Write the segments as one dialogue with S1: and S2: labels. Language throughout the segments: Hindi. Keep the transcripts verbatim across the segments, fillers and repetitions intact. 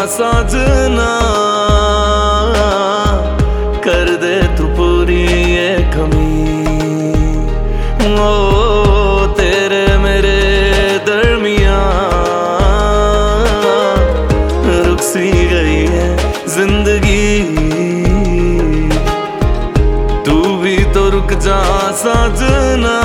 S1: साजना, कर दे तू पूरी ये कमी। ओ तेरे मेरे दरमिया रुक सी गई है जिंदगी, तू भी तो रुक जा साजना,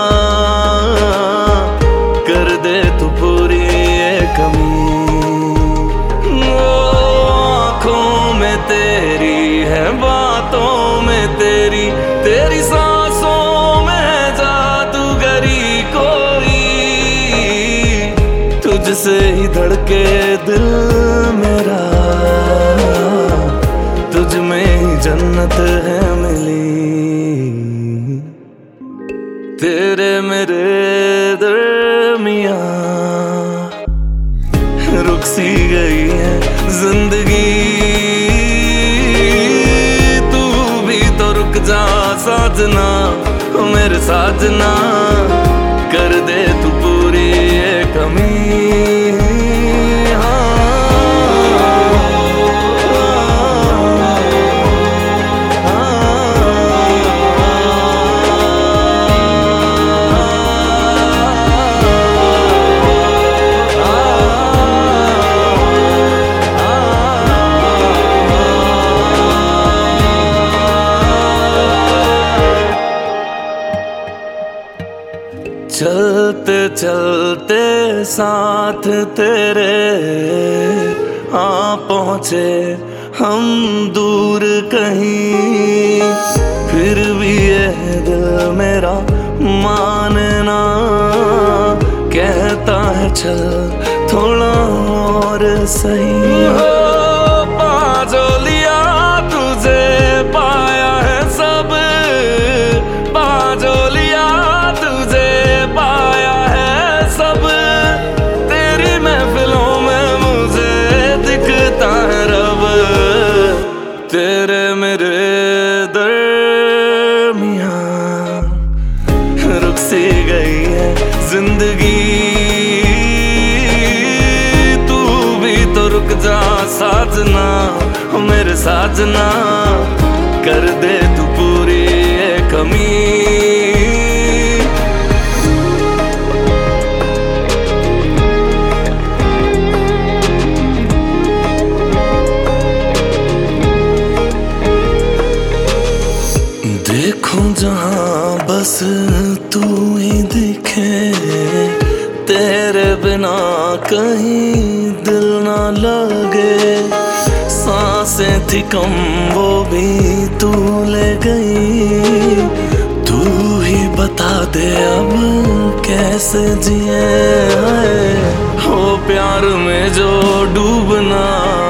S1: कर दे तू पूरी ये कमी। ओ आँखों में तेरी है, बातों में तेरी, तेरी सांसों में है जादूगरी कोई, तुझसे ही धड़के दिल मेरा, तुझ में ही जन्नत है मिली। तेरे मेरे दरमिया रुक सी गई है जिंदगी, तू भी तो रुक जा साजना, मेरे साजना, कर दे तू पूरी ये कमी। चलते चलते साथ तेरे आ पहुँचे हम दूर कहीं, फिर भी ये दिल मेरा मानना कहता है चल थोड़ा और सही। हो पाजो लिया तुझे पाया है सब, पाजो लिया तुझे पाया है सब, तेरी महफिलों में मुझे दिखता है रब। तेरे मेरे दरमिया रुक सी गई है जिंदगी, तू भी तो रुक जा साजना, मेरे साजना, कर दे तू पूरी ये कमी। देखूं जहां बस तू ही दिखे, तेरे बिना कहीं दिल ना लगे, सांसें थी कम वो भी तू ले गई, तू ही बता दे अब कैसे जिए। हो प्यार में जो डूबना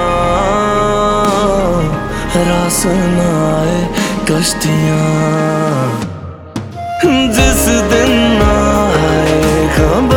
S1: रास ना आए कश्तियाँ, जिस दिन आए खबर